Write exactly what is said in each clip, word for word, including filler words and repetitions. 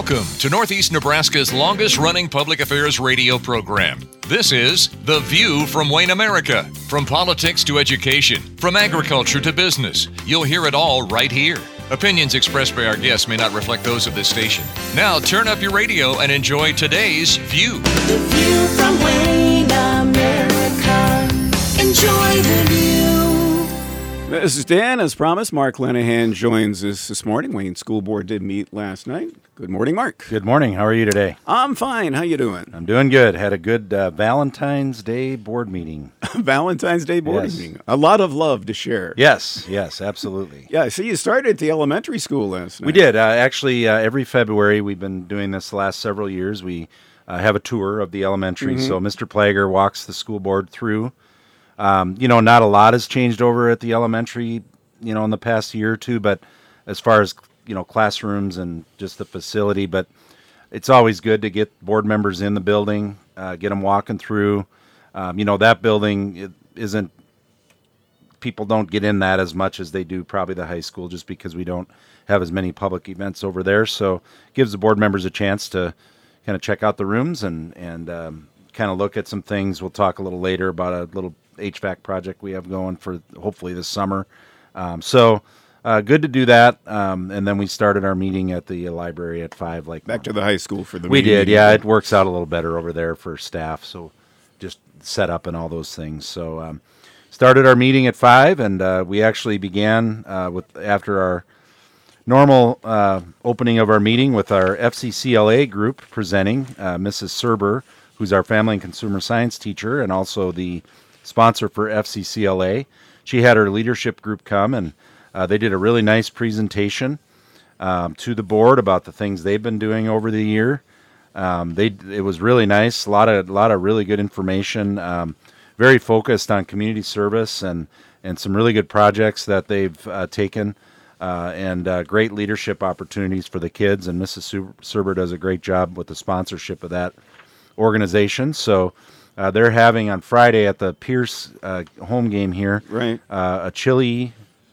Welcome to Northeast Nebraska's longest-running public affairs radio program. This is The View from Wayne, America. From politics to education, from agriculture to business, you'll hear it all right here. Opinions expressed by our guests may not reflect those of this station. Now turn up your radio and enjoy today's View. The View from Wayne, America. Enjoy the view. This is Dan. As promised, Mark Lenahan joins us this morning. Wayne School Board did meet last night. Good morning, Mark. Good morning. How are you today? I'm fine. How you doing? I'm doing good. Had a good uh, Valentine's Day board meeting. Valentine's Day board Yes. meeting. A lot of love to share. Yes, yes, absolutely. Yeah, so you started at the elementary school last night. We did. Uh, actually, uh, every February, we've been doing this the last several years. We uh, have a tour of the elementary. Mm-hmm. So Mister Plager walks the school board through. Um, you know, not a lot has changed over at the elementary, you know, in the past year or two, but as far as, you know, classrooms and just the facility, but it's always good to get board members in the building, uh, get them walking through. Um, you know, that building it isn't, people don't get in that as much as they do probably the high school just because we don't have as many public events over there. So it gives the board members a chance to kind of check out the rooms and, and um, kind of look at some things. We'll talk a little later about a little H V A C project we have going for hopefully this summer. Um, so uh, good to do that. Um, and then we started our meeting at the library at five. Like Back to the high school for the we meeting. did, yeah. It works out a little better over there for staff. So just set up and all those things. So um, started our meeting at five, and uh, we actually began uh, with after our normal uh, opening of our meeting with our F C C L A group presenting, uh, Missus Serber, who's our family and consumer science teacher and also the sponsor for F C C L A. She had her leadership group come, and uh, they did a really nice presentation um, to the board about the things they've been doing over the year. Um, they it was really nice, a lot of a lot of really good information, um, very focused on community service and and some really good projects that they've uh, taken, uh, and uh, great leadership opportunities for the kids. And Missus Serber does a great job with the sponsorship of that organization. So. Uh, they're having on Friday at the Pierce uh, home game here, Right. uh, a chili,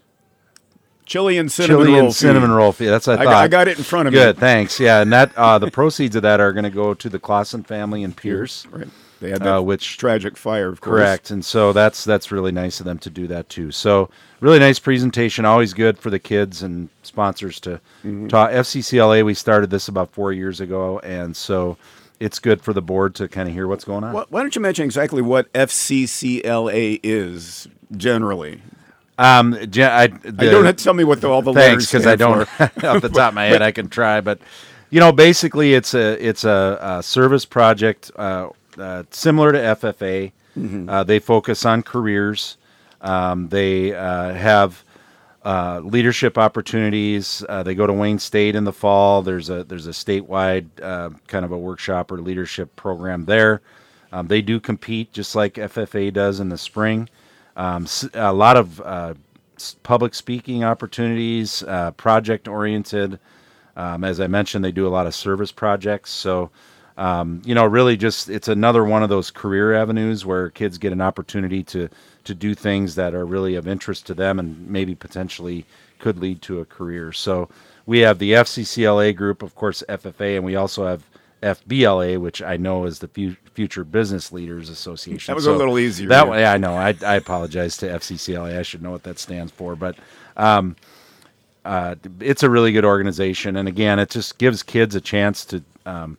Chili and cinnamon chili roll. and cinnamon feed. roll. Feed. That's what I I thought. got, I got it in front of me. Good, thanks. Yeah, and that uh, the proceeds of that are going to go to the Clausen family in Pierce, Right. They had that uh, which tragic fire, of course. correct. And so that's that's really nice of them to do that too. So really nice presentation. Always good for the kids and sponsors to Mm-hmm. talk. F C C L A. We started this about four years ago, and so. It's good for the board to kind of hear what's going on. Why why don't you mention exactly what F C C L A is generally? Um, Je- I, the, you don't have to tell me what the, all the thanks, letters because I stand don't for. off the top of my head. I can try, but you know, basically, it's a it's a, a service project uh, uh, similar to F F A. Mm-hmm. Uh, they focus on careers. Um, they uh, have uh, leadership opportunities. Uh, they go to Wayne State in the fall. There's a there's a statewide uh, kind of a workshop or leadership program there. Um, they do compete just like F F A does in the spring. Um, s- a lot of uh, s- public speaking opportunities, uh, project oriented. Um, as I mentioned, they do a lot of service projects. So, um, you know, really just it's another one of those career avenues where kids get an opportunity to to do things that are really of interest to them and maybe potentially could lead to a career. So we have the F C C L A group, of course, F F A, and we also have F B L A, which I know is the Fu- Future Business Leaders Association. That was So a little easier. That yeah. way, I know. I, I apologize to F C C L A. I should know what that stands for, but um, uh, it's a really good organization. And again, it just gives kids a chance to um,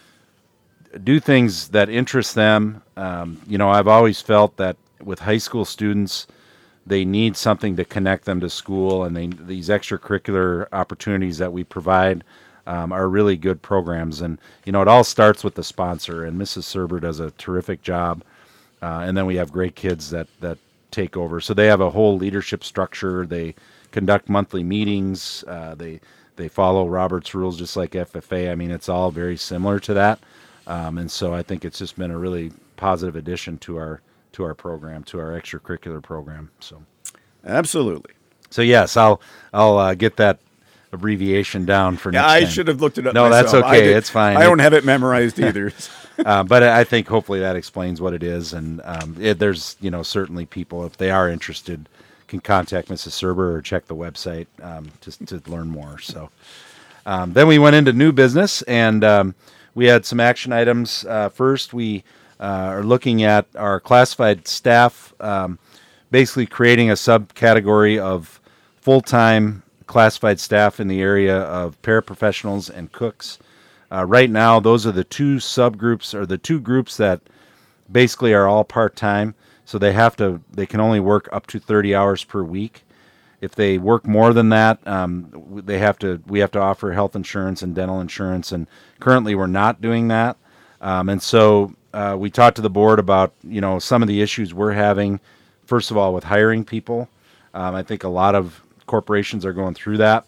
do things that interest them. Um, you know, I've always felt that with high school students, they need something to connect them to school, and they, these extracurricular opportunities that we provide um, are really good programs. And, you know, it all starts with the sponsor, and Missus Serber does a terrific job. Uh, and then we have great kids that, that take over. So they have a whole leadership structure. They conduct monthly meetings. Uh, they they follow Robert's rules just like F F A. I mean, it's all very similar to that. Um, and so I think it's just been a really positive addition to our to our program, to our extracurricular program. So, Absolutely. so yes, I'll I'll uh, get that abbreviation down for Yeah, next I time. should have looked it up No, myself. that's I okay. did- It's fine. I don't have it memorized either. uh, but I think hopefully that explains what it is. And um, it, there's, you know, certainly people, if they are interested, can contact Missus Serber or check the website um, just to learn more. So, Um, then we went into new business, and um, we had some action items. Uh, first, we uh, are looking at our classified staff, um, basically creating a subcategory of full-time classified staff in the area of paraprofessionals and cooks. Uh, right now, those are the two subgroups, or the two groups that basically are all part-time. So they have to, they can only work up to thirty hours per week. If they work more than that, um, they have to, we have to offer health insurance and dental insurance. And currently we're not doing that. Um, and so uh, we talked to the board about, you know, some of the issues we're having, first of all, with hiring people. Um, I think a lot of corporations are going through that.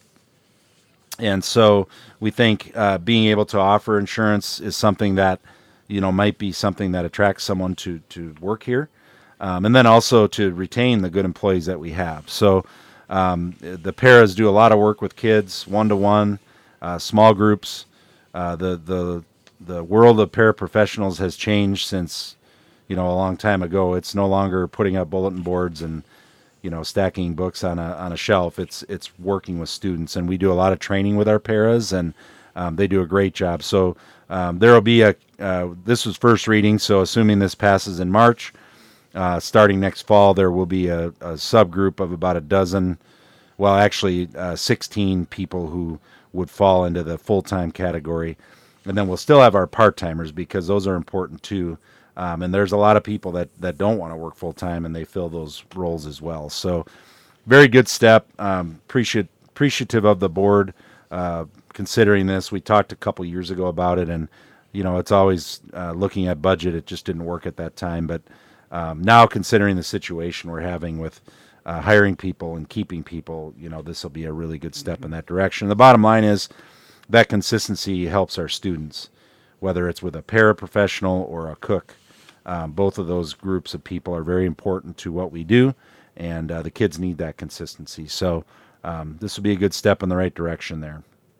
And so we think uh, being able to offer insurance is something that, you know, might be something that attracts someone to, to work here. Um, and then also to retain the good employees that we have. So um, the paras do a lot of work with kids, one-to-one, uh, small groups. Uh, the, the, the world of paraprofessionals has changed since, you know, a long time ago. It's no longer putting up bulletin boards and, you know, stacking books on a on a shelf. It's it's working with students, and we do a lot of training with our paras, and um, they do a great job. So um, there will be a. Uh, this was first reading, so assuming this passes in March, uh, starting next fall, there will be a, a subgroup of about a dozen, well, actually uh, sixteen people who would fall into the full-time category, and then we'll still have our part-timers because those are important too. Um, and there's a lot of people that, that don't want to work full-time, and they fill those roles as well. So very good step. Um, appreciate, appreciative of the board uh, considering this. We talked a couple years ago about it, and, you know, it's always uh, looking at budget. It just didn't work at that time. But um, now considering the situation we're having with uh, hiring people and keeping people, you know, this will be a really good step in that direction. The bottom line is that consistency helps our students, whether it's with a paraprofessional or a cook. Um, both of those groups of people are very important to what we do, and uh, the kids need that consistency. So um, this will be a good step in the right direction there.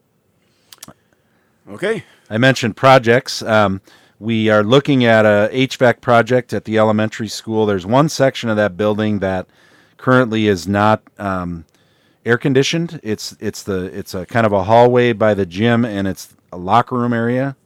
Okay. I mentioned projects. Um, we are looking at a H V A C project at the elementary school. There's one section of that building that currently is not um, air conditioned. It's it's the it's a kind of a hallway by the gym, and it's a locker room area.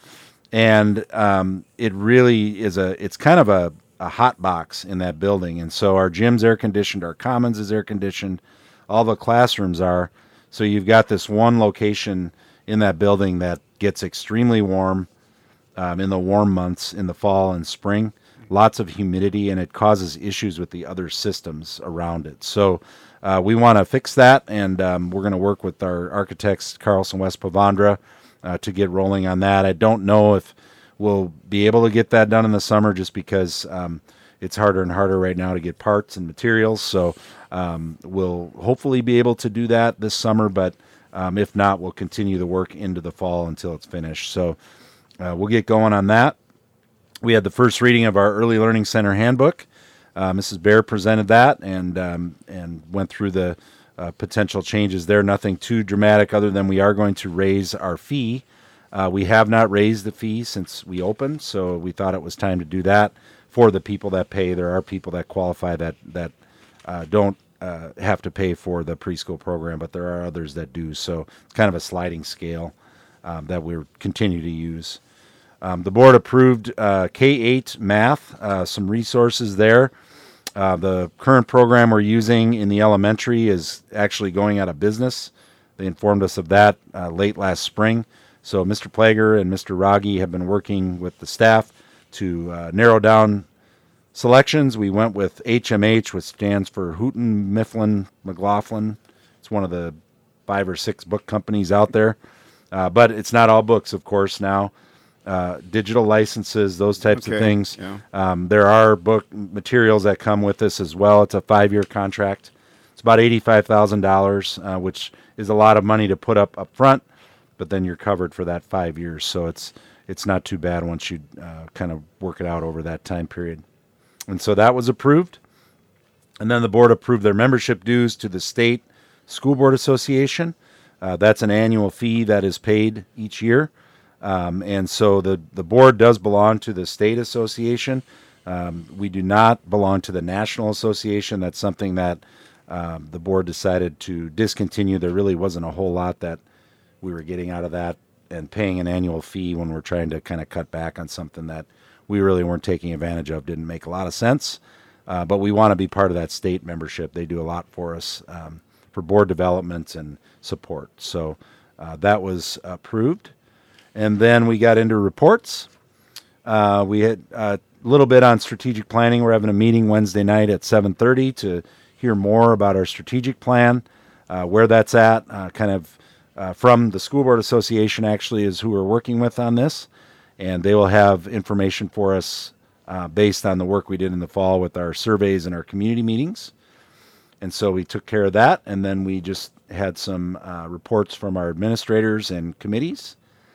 And um, it really is a, it's kind of a, a hot box in that building. And so our gym's air conditioned, our commons is air conditioned, all the classrooms are. So you've got this one location in that building that gets extremely warm um, in the warm months in the fall and spring, lots of humidity, and it causes issues with the other systems around it. So uh, we want to fix that, and um, we're going to work with our architects, Carlson West Pavandra, Uh, to get rolling on that. I don't know if we'll be able to get that done in the summer, just because um, it's harder and harder right now to get parts and materials. So um, we'll hopefully be able to do that this summer, but um, if not, we'll continue the work into the fall until it's finished. So uh, we'll get going on that. We had the first reading of our Early Learning Center handbook. Uh, Missus Bear presented that and um, and went through the Uh, potential changes there. Nothing too dramatic, other than we are going to raise our fee. Uh, we have not raised the fee since we opened, so we thought it was time to do that for the people that pay. There are people that qualify that that uh, don't uh, have to pay for the preschool program, but there are others that do. So it's kind of a sliding scale um, that we continue to use. Um, the board approved uh, K eight math, uh, some resources there. Uh, the current program we're using in the elementary is actually going out of business. They informed us of that uh, late last spring. So Mister Plager and Mister Raggi have been working with the staff to uh, narrow down selections. We went with H M H, which stands for Houghton Mifflin McLaughlin. It's one of the five or six book companies out there. Uh, but it's not all books, of course, now. Uh, digital licenses, those types Okay, of things. yeah. Um, there are book materials that come with this as well. It's a five-year contract. It's about eighty-five thousand dollars, uh, which is a lot of money to put up up front, but then you're covered for that five years. So it's it's not too bad once you uh, kind of work it out over that time period. And so that was approved. And then the board approved their membership dues to the State School Board Association. Uh, that's an annual fee that is paid each year. Um, and so the, the board does belong to the state association. Um, we do not belong to the national association. That's something that um, the board decided to discontinue. There really wasn't a whole lot that we were getting out of that and paying an annual fee when we're trying to kind of cut back on something that we really weren't taking advantage of. Didn't make a lot of sense. Uh, but we want to be part of that state membership. They do a lot for us um, for board development and support. So uh, that was approved. And then we got into reports. Uh, we had a little bit on strategic planning. We're having a meeting Wednesday night at seven thirty to hear more about our strategic plan, uh, where that's at, uh, kind of uh, from the School Board Association actually is who we're working with on this. And they will have information for us uh, based on the work we did in the fall with our surveys and our community meetings. And so we took care of that. And then we just had some uh, reports from our administrators and committees.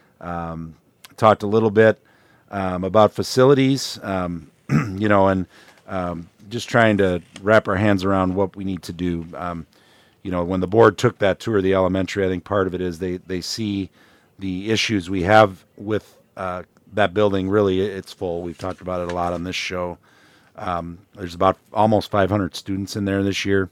Um, talked a little bit um, about facilities, um, you know, and um, just trying to wrap our hands around what we need to do. Um, you know, when the board took that tour of the elementary, I think part of it is they, they see the issues we have with uh, that building. Really, it's full. We've talked about it a lot on this show. Um, there's about almost five hundred students in there this year.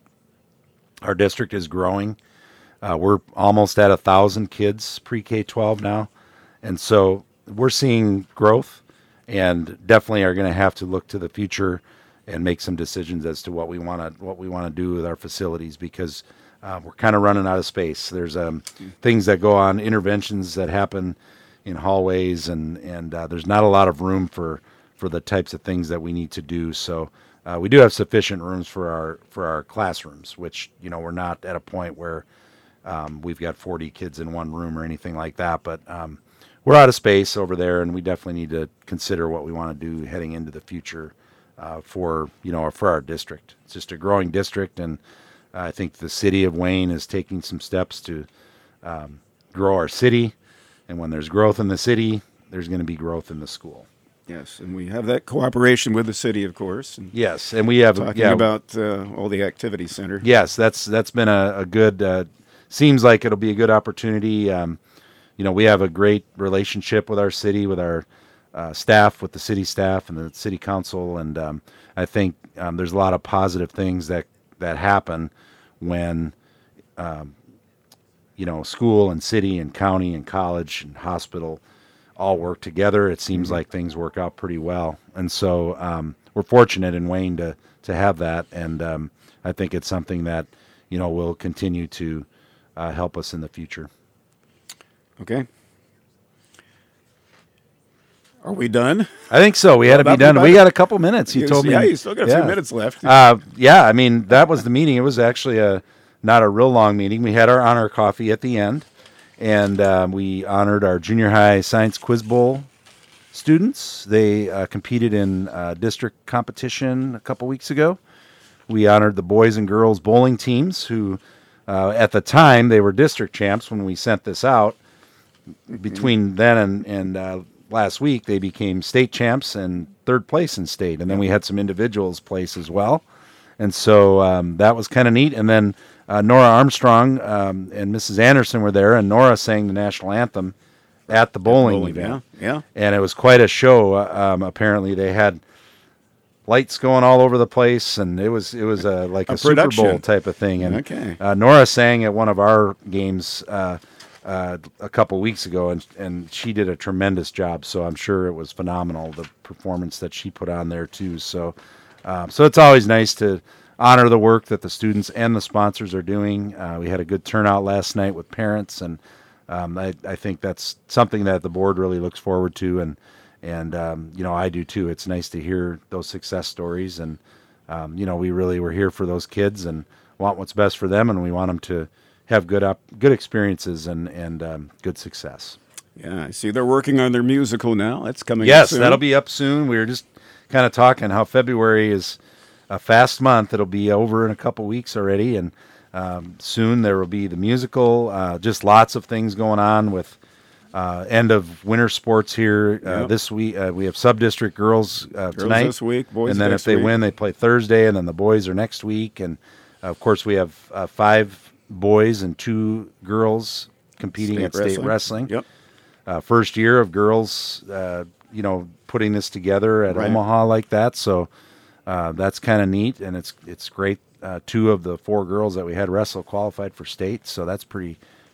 Our district is growing. Uh, we're almost at a thousand kids pre-K twelve now. And so we're seeing growth and definitely are going to have to look to the future and make some decisions as to what we want to, what we want to do with our facilities, because uh, we're kind of running out of space. There's um, things that go on, interventions that happen in hallways, and, and uh, there's not a lot of room for, for the types of things that we need to do. So uh, we do have sufficient rooms for our, for our classrooms, which, you know, we're not at a point where um, we've got forty kids in one room or anything like that, but um, we're out of space over there, and we definitely need to consider what we want to do heading into the future uh, for, you know, for our district. It's just a growing district, and I think the city of Wayne is taking some steps to um, grow our city. And when there's growth in the city, there's going to be growth in the school. Yes, and we have that cooperation with the city, of course. And yes, and we have talking yeah, about uh, all the activity center. Yes, that's that's been a, a good. Uh, seems like it'll be a good opportunity. Um, you know, we have a great relationship with our city, with our uh, staff, with the city staff and the city council, and um, I think um, there's a lot of positive things that that happen when, um, you know, school and city and county and college and hospital all work together. It seems mm-hmm. like things work out pretty well, and so um, we're fortunate in Wayne to to have that, and um, I think it's something that, you know, will continue to uh, help us in the future. Okay. Are we done? I think so. We had to be done. We got a couple minutes. You You- told me. yeah, you still got a yeah. few minutes left. Uh, yeah, I mean, that was the meeting. It was actually a not a real long meeting. We had our honor coffee at the end, and um, we honored our junior high science quiz bowl students. They uh, competed in uh, district competition a couple weeks ago. We honored the boys and girls bowling teams who, uh, at the time, they were district champs when we sent this out. Between then and, and uh, last week, they became state champs and third place in state. And then we had some individuals place as well. And so um, that was kind of neat. And then uh, Nora Armstrong um, and Missus Anderson were there, and Nora sang the national anthem at the bowling, Bowling, event. yeah, yeah. And it was quite a show. Uh, um, apparently, they had lights going all over the place, and it was it was a, like a, A Super production. Bowl type of thing. And Okay. uh, Nora sang at one of our games uh, uh, a couple weeks ago, and and she did a tremendous job. So I'm sure it was phenomenal, the performance that she put on there too. So um, so it's always nice to honor the work that the students and the sponsors are doing. Uh, we had a good turnout last night with parents, and um, I, I think that's something that the board really looks forward to, and and um, you know, I do too. It's nice to hear those success stories, and um, you know, we really were here for those kids and want what's best for them, and we want them to have good up, good experiences and and um, good success. Yeah, I see they're working on their musical now. That's coming Yes, up soon. that'll be up soon. We were just kind of talking how February is a fast month. It'll be over in a couple weeks already, and um, soon there will be the musical. Uh, just lots of things going on with uh, end of winter sports here uh, Yep. this week. Uh, we have sub-district girls, uh, Girls tonight, this week, boys and then next if they week. win, they play Thursday, and then the boys are next week. And uh, of course, we have uh, five boys and two girls competing State at state wrestling. Yep. Uh, first year of girls, uh, you know, putting this together at Right. Omaha like that. So uh, that's kind of neat, and it's it's great. Uh, two of the four girls that we had wrestle qualified for state, so that's pretty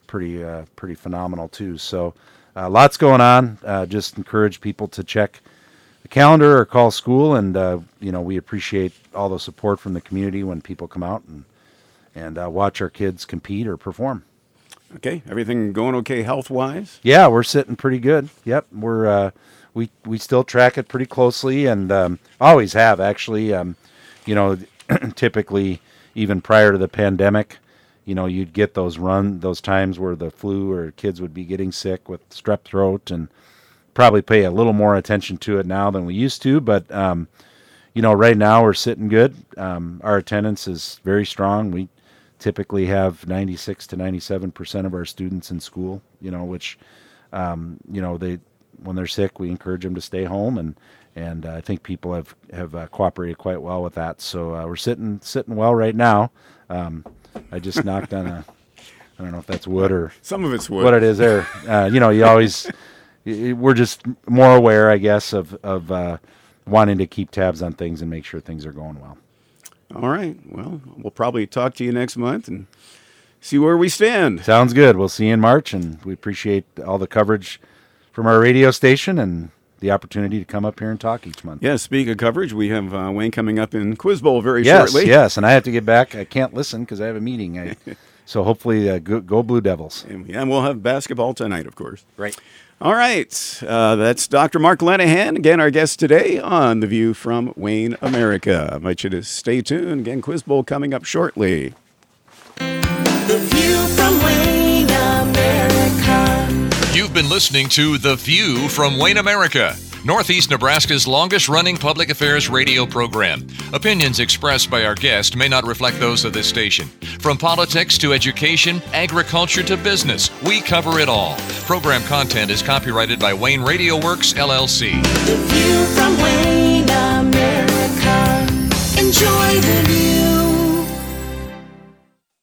pretty uh, pretty phenomenal too. So uh, lots going on. Uh, just encourage people to check the calendar or call school, and uh, you know we appreciate all the support from the community when people come out and and uh, watch our kids compete or perform. Okay, everything going okay health-wise? Yeah, we're sitting pretty good. Yep, we're uh, we we still track it pretty closely, and um, always have actually. Um, you know, typically even prior to the pandemic, you know, you'd get those run those times where the flu or kids would be getting sick with strep throat, and probably pay a little more attention to it now than we used to. But um, you know, right now we're sitting good. Um, our attendance is very strong. We typically have ninety-six to ninety-seven percent of our students in school, you know, which, um, you know, they, when they're sick, we encourage them to stay home. And, and uh, I think people have, have uh, cooperated quite well with that. So uh, we're sitting, sitting well right now. Um, I just knocked on a, I don't know if that's wood or Some of it's wood. what it is there. Uh, you know, you always, we're just more aware, I guess, of, of uh, wanting to keep tabs on things and make sure things are going well. All right. Well, we'll probably talk to you next month and see where we stand. Sounds good. We'll see you in March, and we appreciate all the coverage from our radio station and the opportunity to come up here and talk each month. Yeah, speak of coverage, we have uh, Wayne coming up in Quiz Bowl very Yes, shortly. yes, and I have to get back. I can't listen because I have a meeting. I, so hopefully, uh, go, go Blue Devils. And, and we'll have basketball tonight, of course. Right. All right. Uh, that's Doctor Mark Lenahan, again, our guest today on The View from Wayne, America. I invite you to stay tuned. Again, Quiz Bowl coming up shortly. The View from Wayne, America. You've been listening to The View from Wayne, America, Northeast Nebraska's longest-running public affairs radio program. Opinions expressed by our guest may not reflect those of this station. From politics to education, agriculture to business, we cover it all. Program content is copyrighted by Wayne Radio Works, L L C. The View from Wayne.